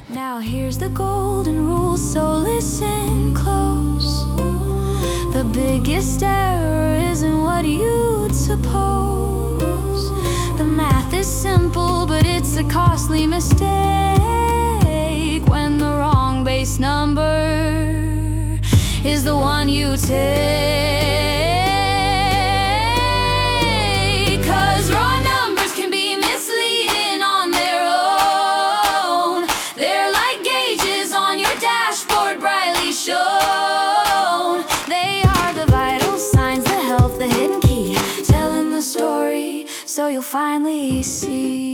Now here's the golden rule, so listen close. The biggest error isn't what you'd suppose. The math is simple, but it's a costly mistake when the wrong base number is the one you take. 'Cause raw numbers can be misleading on their own. They're like gauges on your dashboard, brightly shown. They are the vital signs, the health, the hidden key, telling the story so you'll finally see.